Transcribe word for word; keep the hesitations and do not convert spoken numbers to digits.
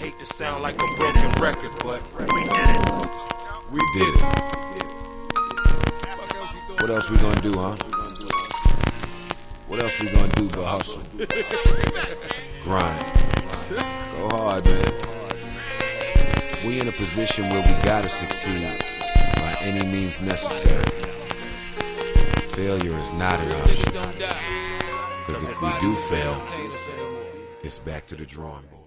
Hate to sound like a broken record, but we did it. We did it. What else we gonna do, huh? What else we gonna do but hustle? Grind. Go hard, man. We in a position where we gotta succeed by any means necessary. Failure is not an option. Because if we do fail, it's back to the drawing board.